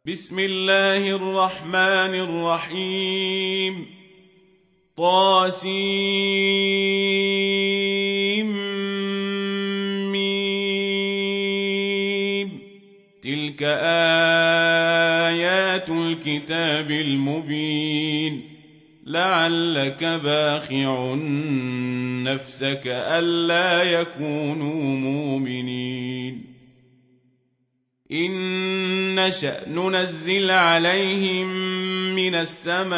بسم الله الرحمن الرحيم طاسيم تلك آيات الكتاب المبين لعلك باخع نفسك ألا يكونوا مؤمنين إن نشأ ننزل عليهم من السماء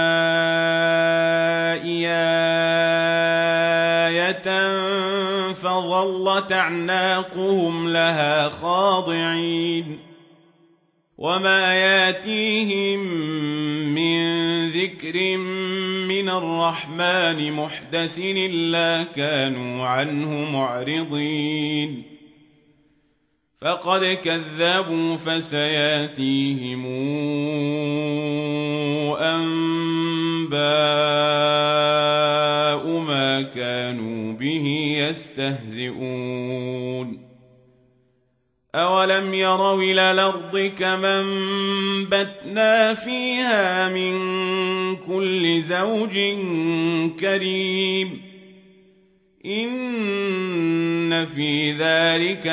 آية فظلت أعناقهم لها خاضعين وما ياتيهم من ذكر من الرحمن محدث إلا كانوا عنه معرضين فقد كذبوا فسياتيهم أنباء ما كانوا به يستهزئون أولم يروا إلى الأرض كما أنبتنا فيها من كل زوج كريم إن في ذلك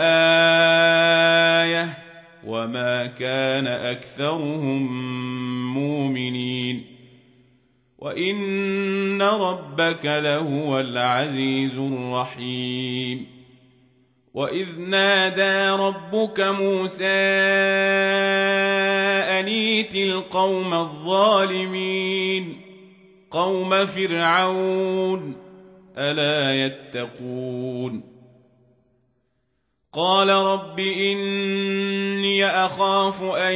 لآية وما كان أكثرهم مؤمنين وإن ربك لهو العزيز الرحيم وإذ نادى ربك موسى أن ائت القوم الظالمين قوم فرعون ألا يتقون قال رب إني أخاف أن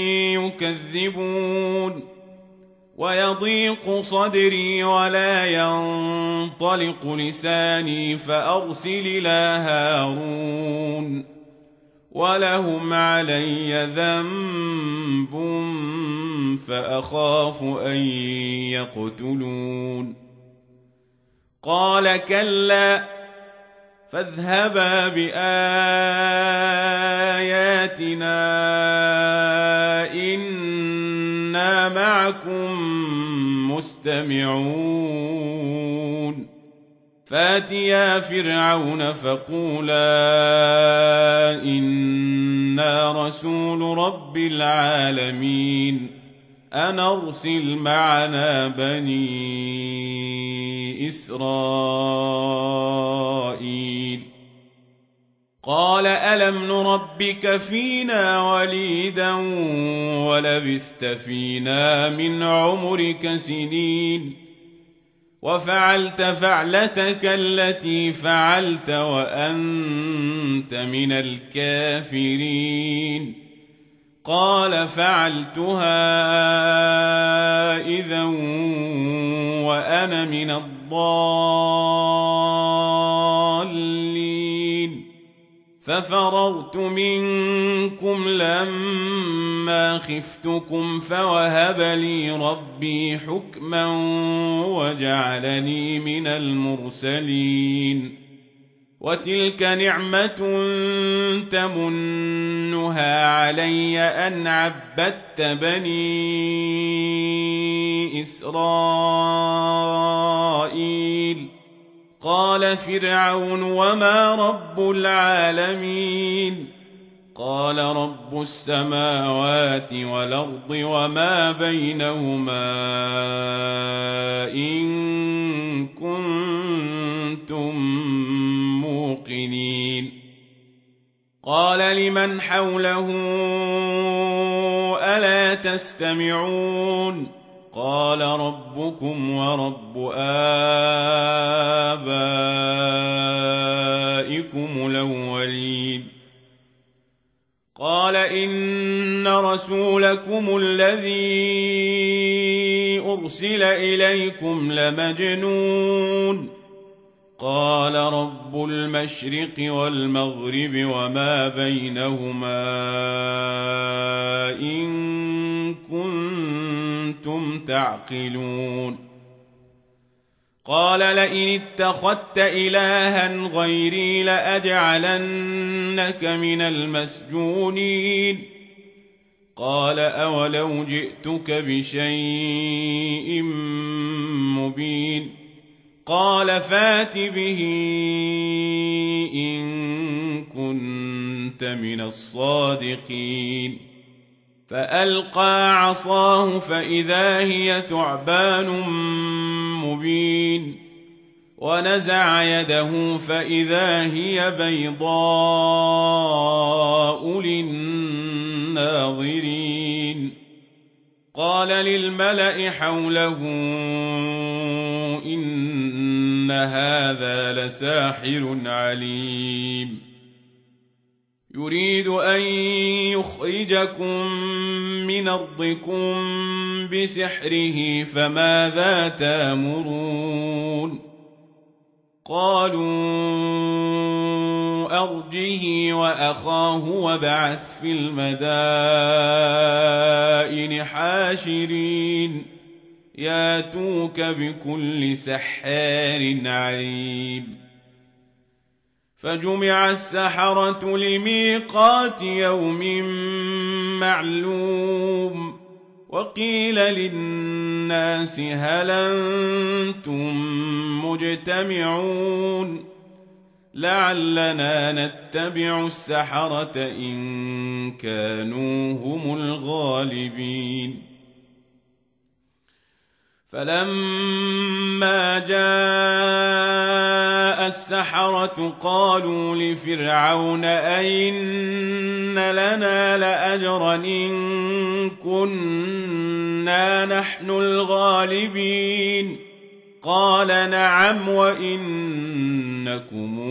يكذبون ويضيق صدري ولا ينطلق لساني فأرسل إلى هارون ولهم علي ذنب فأخاف أن يقتلون قال كلا فاذهبا بآياتنا إنا معكم مستمعون فاتيا فرعون فقولا إنا رسول رب العالمين أن أرسل معنا بني إسرائيل قال ألم نربك فينا وليدا ولبثت فينا من عمرك سنين وفعلت فعلتك التي فعلت وأنت من الكافرين قال فعلتها إذا وأنا من الضالين ففررت منكم لما خفتكم فوهب لي ربي حكما وجعلني من المرسلين وتلك نعمة تمنها علي أن عبدت بني إسرائيل قال فرعون وما رب العالمين قال رب السماوات والأرض وما بينهما إن كنتم موقنين قال لمن حوله ألا تستمعون قال ربكم ورب آبائكم الأولين قال إن رسولكم الذي أرسل إليكم لمجنون قال رب المشرق والمغرب وما بينهما إن كنتم تعقلون قال لئن اتخذت إلها غيري لأجعلنك من المسجونين قال أولو جئتك بشيء مبين قال فات به إن كنت من الصادقين فألقى عصاه فإذا هي ثعبان مبين ونزع يده فإذا هي بيضاء للناظرين قال للملأ حوله إن هذا لساحر عليم يريد أن يخرجكم من أرضكم بسحره فماذا تأمرون قالوا أرجه وأخاه وابعث في المدائن حاشرين ياتوك بكل سحار عليم فجمع السحرة لميقات يوم معلوم وقيل للناس هل أنتم مجتمعون لعلنا نتبع السحرة إن كانوا هم الغالبين فلما جاء السحرة قالوا لفرعون أئن لنا لأجرا إن كنا نحن الغالبين قال نعم وإنكم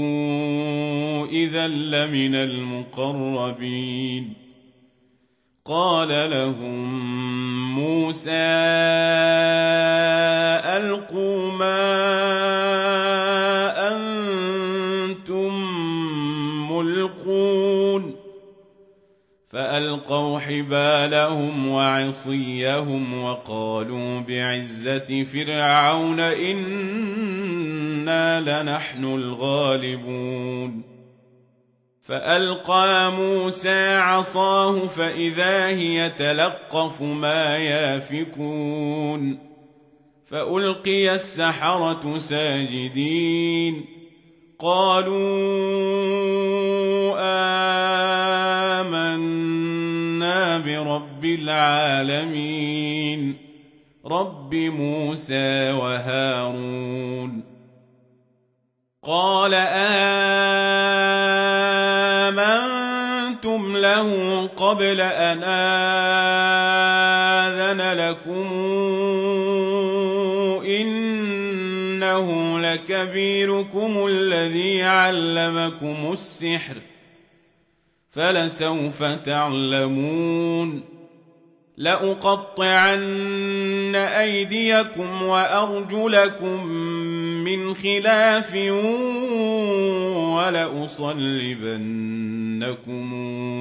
إذا لمن المقربين قال لهم موسى ألقوا ما أنتم ملقون فألقوا حبالهم وعصيهم وقالوا بعزة فرعون إنا لنحن الغالبون فألقى موسى عصاه فإذا هي تلقف ما يافكون فألقي السحرة ساجدين قالوا آمنا برب العالمين رب موسى وهارون قال آمنتم له قبل أن آذن لكم إنه لكبيركم الذي علمكم السحر فلسوف تعلمون لأقطعن أيديكم وأرجلكم من خلاف ولأصلبنكم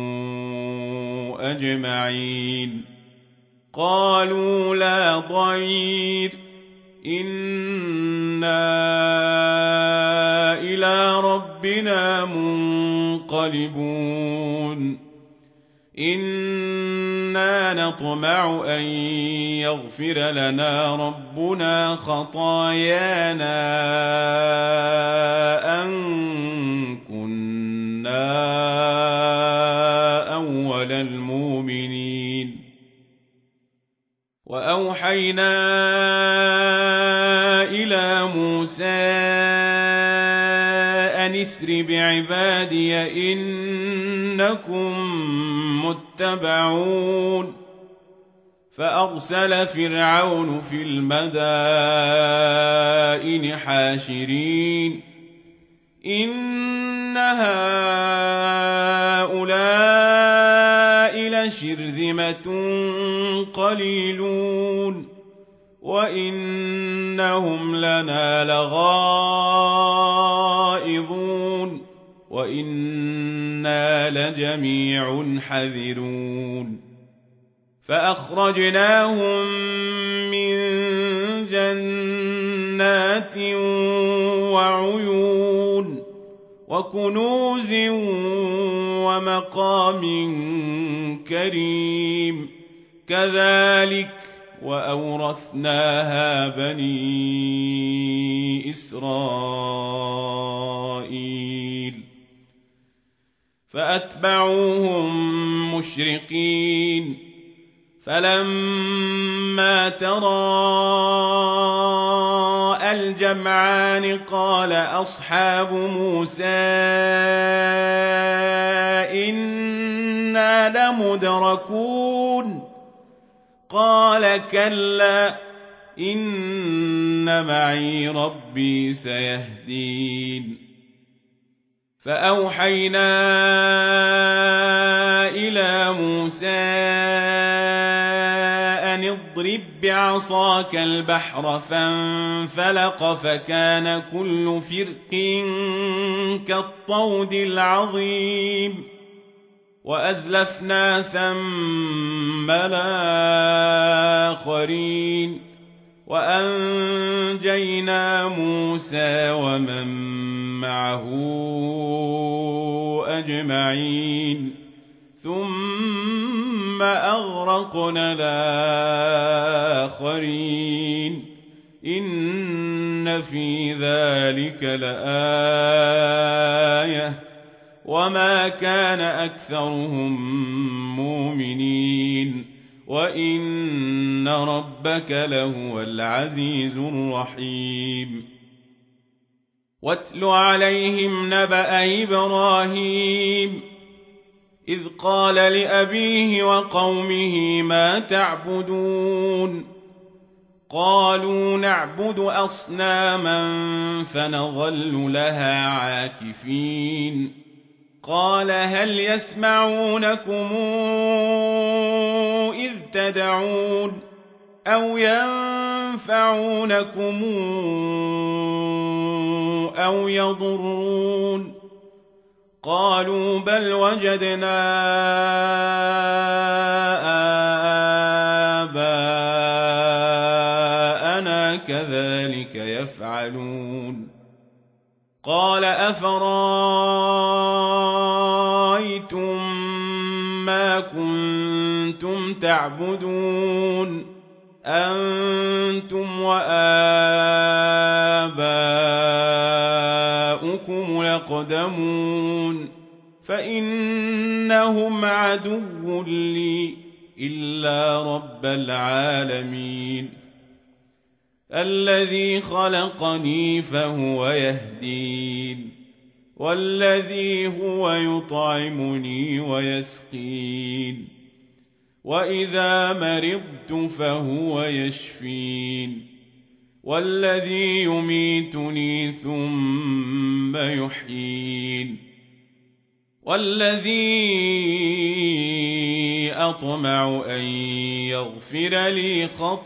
أجمعين قالوا لا ضير إنا إلى ربنا منقلبون إنا نطمع أن يغفر لنا ربنا خطايانا أن كنا أول المؤمنين وأوحينا إلى موسى أن اسر بعبادي إنكم متبعون فأرسل فرعون في المدائن حاشرين إن هؤلاء لشرذمة قليلون وإنهم لنا لغائظون وإنا لجميع حذرون فأخرجناهم من جنات وعيون وكنوز ومقام كريم كذلك وأورثناها بني إسرائيل فأتبعوهم مشرقين فلما تراءى الجمعان قال أصحاب موسى إنا لمدركون قال كلا إن معي ربي سيهدين فأوحينا إلى موسى أن اضرب بعصاك البحر فانفلق فكان كل فرق كالطود العظيم وأزلفنا ثم الآخرين وأنجينا موسى ومن معه أجمعين ثم أغرقنا الآخرين إن في ذلك لآية وما كان أكثرهم مؤمنين وإن ربك لهو العزيز الرحيم واتل عليهم نبأ إبراهيم إذ قال لأبيه وقومه ما تعبدون قالوا نعبد أصناما فنظل لها عاكفين قال هل يسمعونكم إذ تدعون أو ينفعونكم أو يضرون قالوا بل وجدنا آباءنا كذلك يفعلون قال أفرأيتم ما كنتم تعبدون أنتم وآباؤكم الأقدمون فإنهم عدو لي إلا رب العالمين الذي خلقني فهو يهدين والذي هو يطعمني ويسقين وإذا مرضت فهو يشفين والذي يميتني ثم يحيين والذي أطمع أن يغفر لي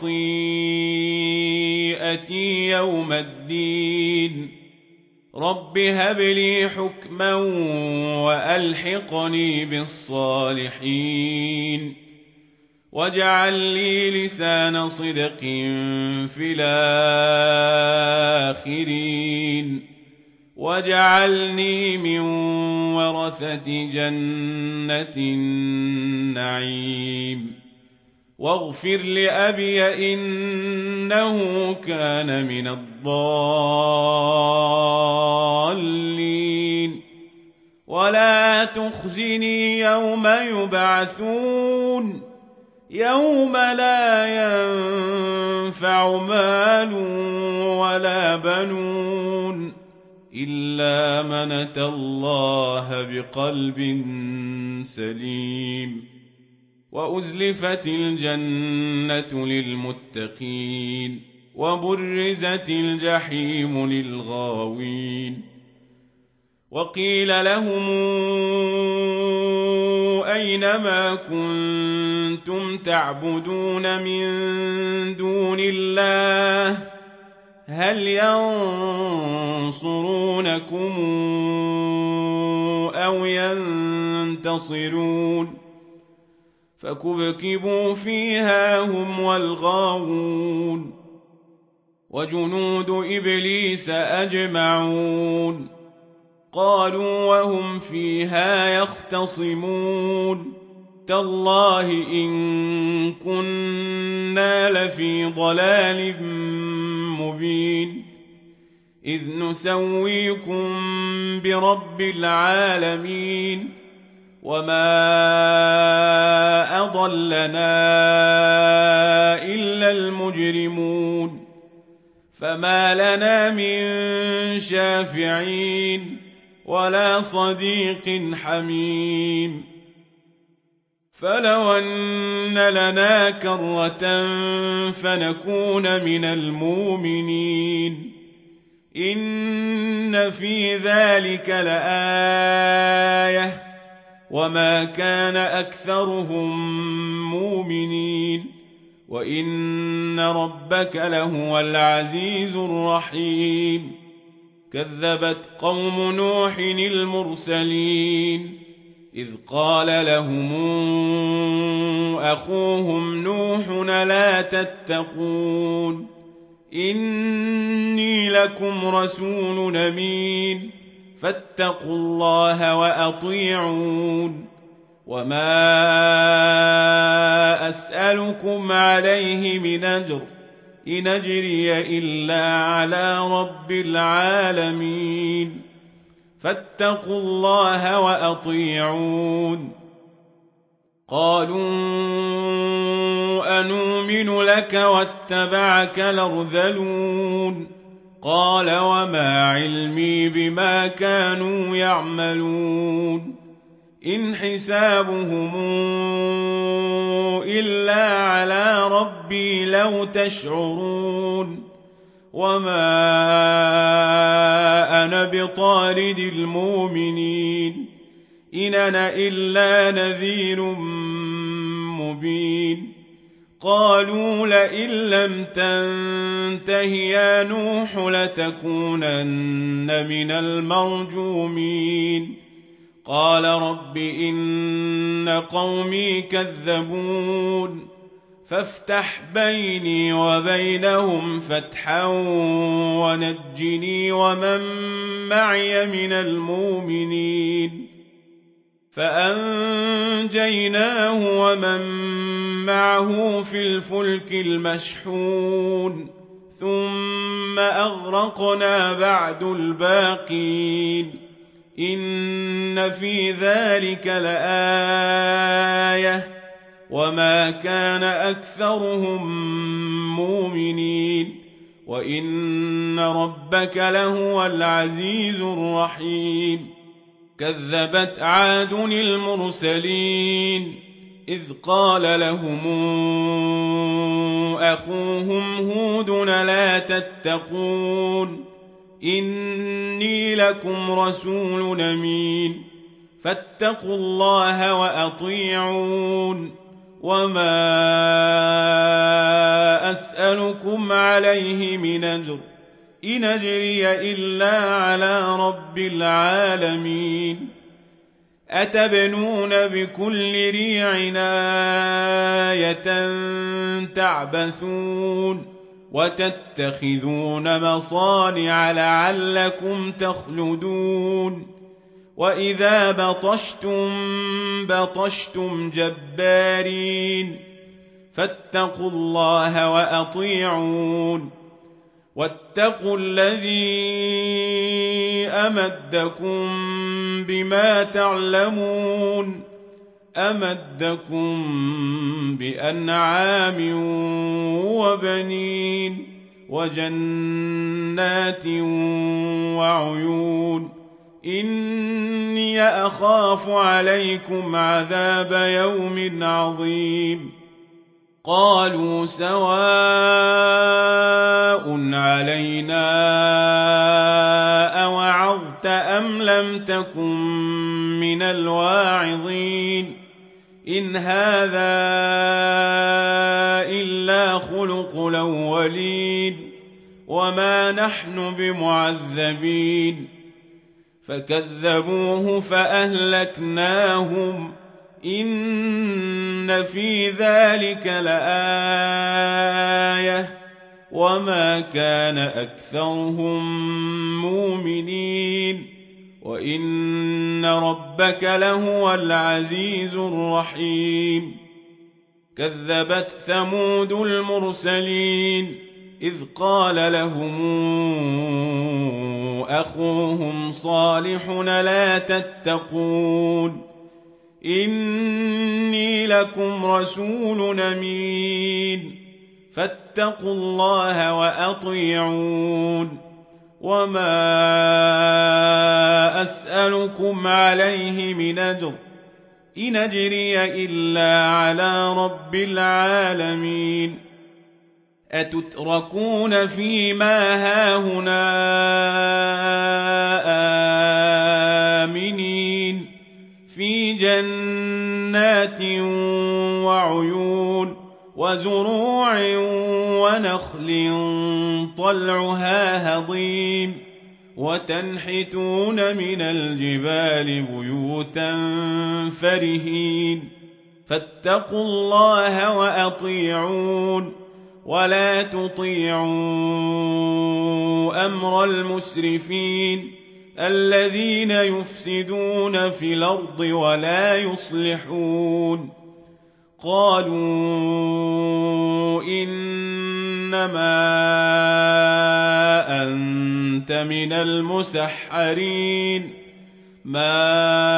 خطيئتي يوم الدين رب هب لي حكما وألحقني بالصالحين واجعل لي لسان صدق في الآخرين واجعلني من ورثة جنة النعيم واغفر لأبي إنه كان من الضالين ولا تخزني يوم يبعثون يوم لا ينفع مال ولا بنون إلا من أتى الله بقلب سليم وأزلفت الجنة للمتقين وبرزت الجحيم للغاوين وقيل لهم أين ما كنتم تعبدون من دون الله هل ينصرونكم أو ينتصرون فكبكبوا فيها هم والغاوون وجنود إبليس أجمعون قالوا وهم فيها يختصمون تالله إن كنا لفي ضلال مبين إذ نسويكم برب العالمين وما أضلنا إلا المجرمون فما لنا من شافعين ولا صديق حميم فلو أن لنا كرة فنكون من المؤمنين إن في ذلك لآية وما كان أكثرهم مؤمنين وإن ربك لهو العزيز الرحيم كذبت قوم نوح المرسلين إذ قال لهم أخوهم نوح لا تتقون إني لكم رسول أمين فاتقوا الله وأطيعون وما أسألكم عليه من أجر إن أجري إلا على رب العالمين فاتقوا الله وأطيعون قالوا أنؤمن لك واتبعك الأرذلون قال وما علمي بما كانوا يعملون إن حسابهم إلا على ربي لو تشعرون وما أنا بطارد المؤمنين إن أنا إلا نذير مبين قالوا لئن لم تنته يا نوح لتكونن من المرجومين قال رب إن قومي كذبون فافتح بيني وبينهم فتحا ونجني ومن معي من المؤمنين فأنجيناه ومن معه في الفلك المشحون ثم أغرقنا بعد الباقين إن في ذلك لآية وما كان أكثرهم مؤمنين وإن ربك لهو العزيز الرحيم كذبت عاد المرسلين إذ قال لهم أخوهم هود لا تتقون إني لكم رسول أمين فاتقوا الله وأطيعون وما أسألكم عليه من أجر إن أجري إلا على رب العالمين أتبنون بكل ريع آية تعبثون وتتخذون مصانع لعلكم تخلدون وإذا بطشتم بطشتم جبارين فاتقوا الله وأطيعون واتقوا الذي أمدكم بما تعلمون أمدكم بأنعام وبنين وجنات وعيون إني أخاف عليكم عذاب يوم عظيم قالوا سواء علينا أوعظت أم لم تكن من الواعظين إن هذا إلا خلق الأولين وما نحن بمعذبين فكذبوه فأهلكناهم إن في ذلك لآية وما كان أكثرهم مؤمنين وإن ربك لهو العزيز الرحيم كذبت ثمود المرسلين إذ قال لهم أخوهم صالح لا تتقون إني لكم رسول أمين فاتقوا الله وأطيعون وما أسألكم عليه من أجر إن أجري إلا على رب العالمين أتتركون فيما هاهنا آمنين في جنات وعيون وزروع ونخل طلعها هضيم وتنحتون من الجبال بيوتا فرهين فاتقوا الله وأطيعون ولا تطيعوا أمر المسرفين الذين يفسدون في الأرض ولا يصلحون قالوا إنما أنت من المسحرين ما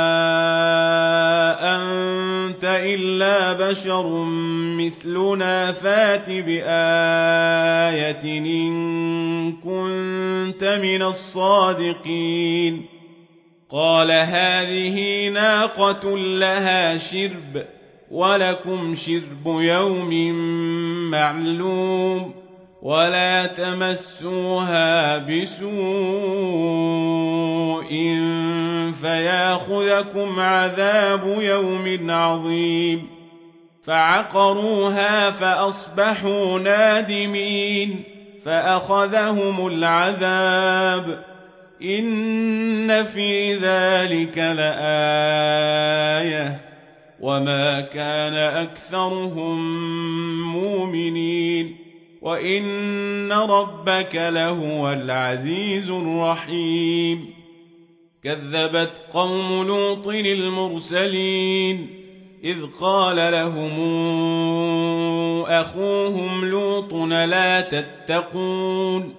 أنت إلا بشر مثلنا فات بآية إن كنت من الصادقين قال هذه ناقة لها شرب ولكم شرب يوم معلوم ولا تمسوها بسوء فياخذكم عذاب يوم عظيم فعقروها فأصبحوا نادمين فأخذهم العذاب إن في ذلك لآية وما كان أكثرهم مؤمنين وإن ربك لهو العزيز الرحيم كذبت قوم لوط المرسلين إذ قال لهم أخوهم لوط لا تتقون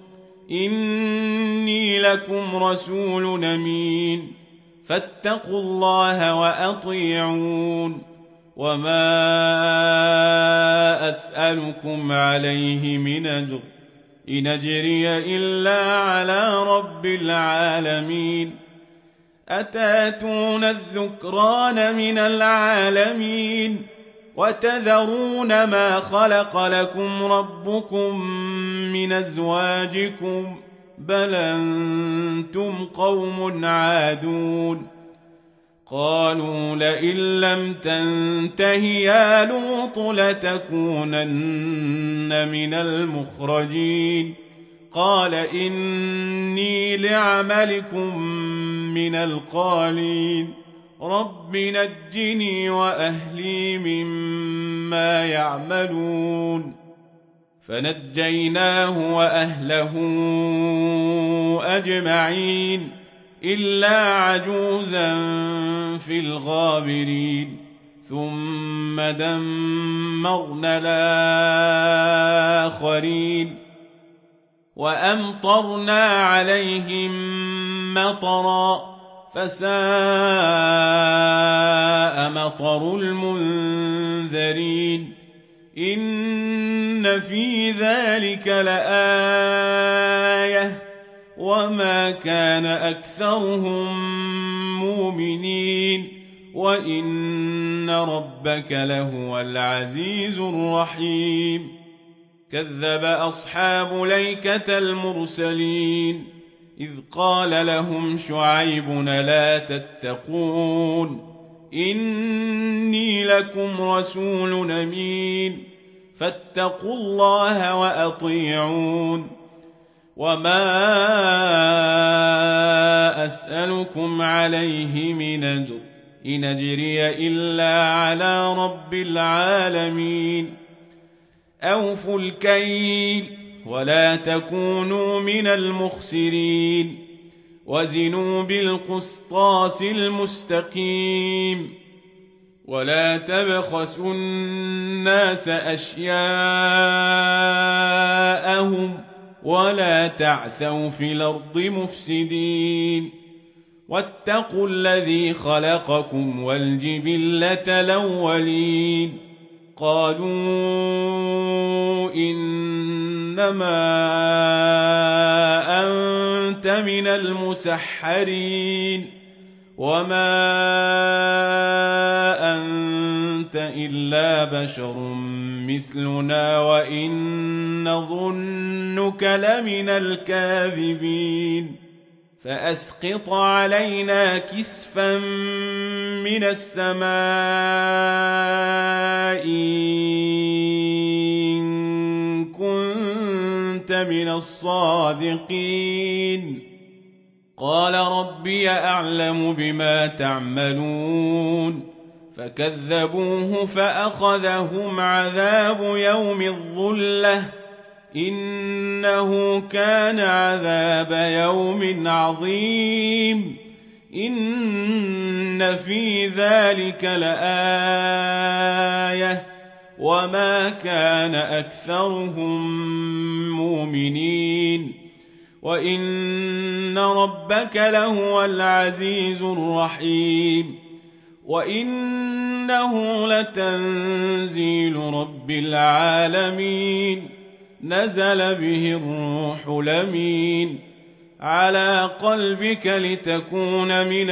إني لكم رسول أمين فاتقوا الله وأطيعون وما أسألكم عليه من أجر إن أجري إلا على رب العالمين أتاتون الذكران من العالمين وتذرون ما خلق لكم ربكم من أزواجكم بل أنتم قوم عادون قالوا لئن لم تنته يا لوط لتكونن من المخرجين قال إني لعملكم من القالين رب نجني وأهلي مما يعملون فنجيناه وأهله أجمعين إلا عجوزا في الغابرين ثم دمرنا الآخرين وأمطرنا عليهم مطرا فساء مطر المنذرين إن في ذلك لآية وما كان أكثرهم مؤمنين وإن ربك لهو العزيز الرحيم كذب أصحاب ليكة المرسلين إذ قال لهم شعيب لا تتقون إني لكم رسول أمين فاتقوا الله وأطيعون وما أسألكم عليه من أجر إن أجري إلا على رب العالمين أوفوا الكيل ولا تكونوا من المخسرين وزنوا بالقسطاس المستقيم ولا تبخسوا الناس أشياءهم ولا تعثوا في الأرض مفسدين واتقوا الذي خلقكم والجبلة الأولين قالوا إنما أنت من المسحرين وما أنت إلا بشر مثلنا وإن نظنك لمن الكاذبين فأسقط علينا كسفا من السماء إن كنت من الصادقين قال ربي أعلم بما تعملون فكذبوه فأخذهم عذاب يوم الظلة إنه كان عذاب يوم عظيم إن في ذلك لآية وما كان أكثرهم مؤمنين وإن ربك لهو العزيز الرحيم وإنه لتنزيل رب العالمين نزل به الروح الأمين على قلبك لتكون من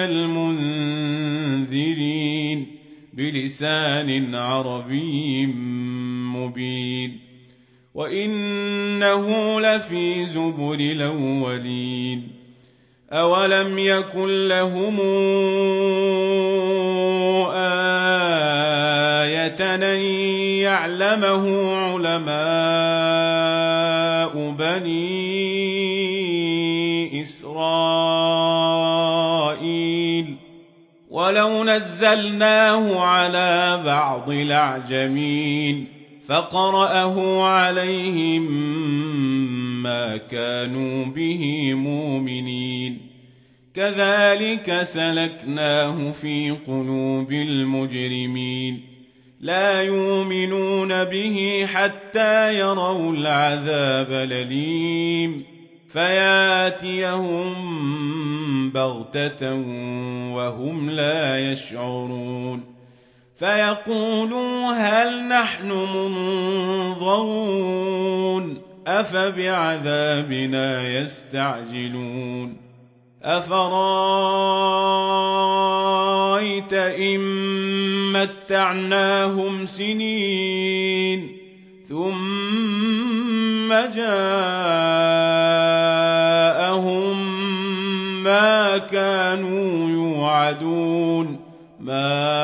المنذرين بلسان عربي مبين وإنه لفي زبر الأولين أولم يكن لهم آية أن يعلمه علماء بني إسرائيل ولو نزلناه على بعض الأعجمين فقرأه عليهم ما كانوا به مؤمنين كذلك سلكناه في قلوب المجرمين لا يؤمنون به حتى يروا العذاب الأليم فياتيهم بغتة وهم لا يشعرون فيقولوا هل نحن منظرون أفبعذابنا يستعجلون أفرأيت إن متعناهم سنين ثم جاءهم ما كانوا يوعدون ما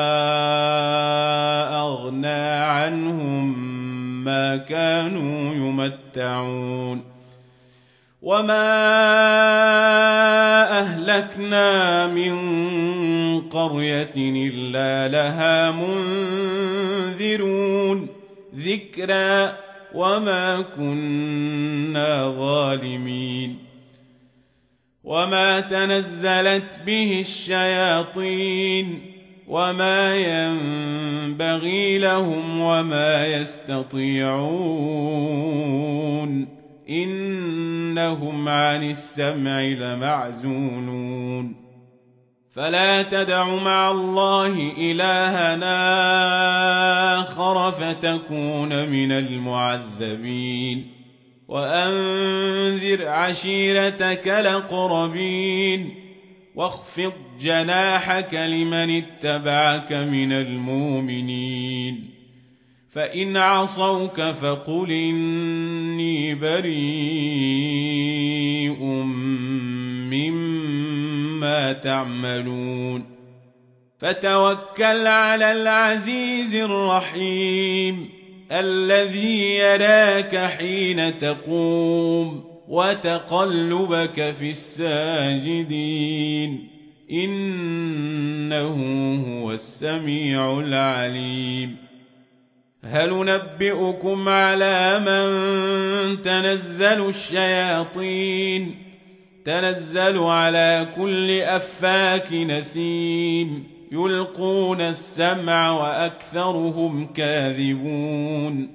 أغنى عنهم ما كانوا يمتعون وما أهلكنا من قرية إلا لها منذرون ذكرى وما كنا ظالمين وما تنزلت به الشياطين وما ينبغي لهم وما يستطيعون إنهم عن السمع لمعزولون فلا تدع مع الله إلهنا آخر فتكون من المعذبين وأنذر عشيرتك الأقربين واخفض جناحك لمن اتبعك من المؤمنين فإن عصوك فقل إني بريء مما تعملون فتوكل على العزيز الرحيم الذي يراك حين تقوم وتقلبك في الساجدين إنه هو السميع العليم هل ننبئكم على من تنزل الشياطين تنزل على كل أفاك نثيم يلقون السمع وأكثرهم كاذبون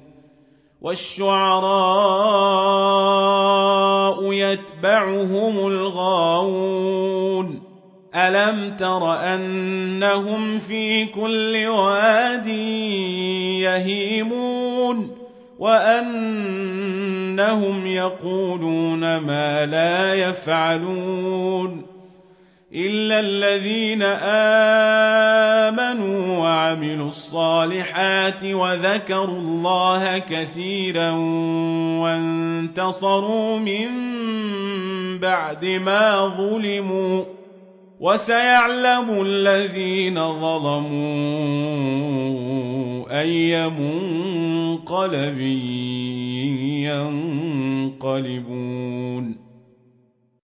والشعراء يتبعهم الغاوون ألم تر أنهم في كل واد يهيمون وأنهم يقولون ما لا يفعلون إلا الذين آمنوا وعملوا الصالحات وذكروا الله كثيرا وانتصروا من بعد ما ظلموا وسيعلم الذين ظلموا أي منقلب ينقلبون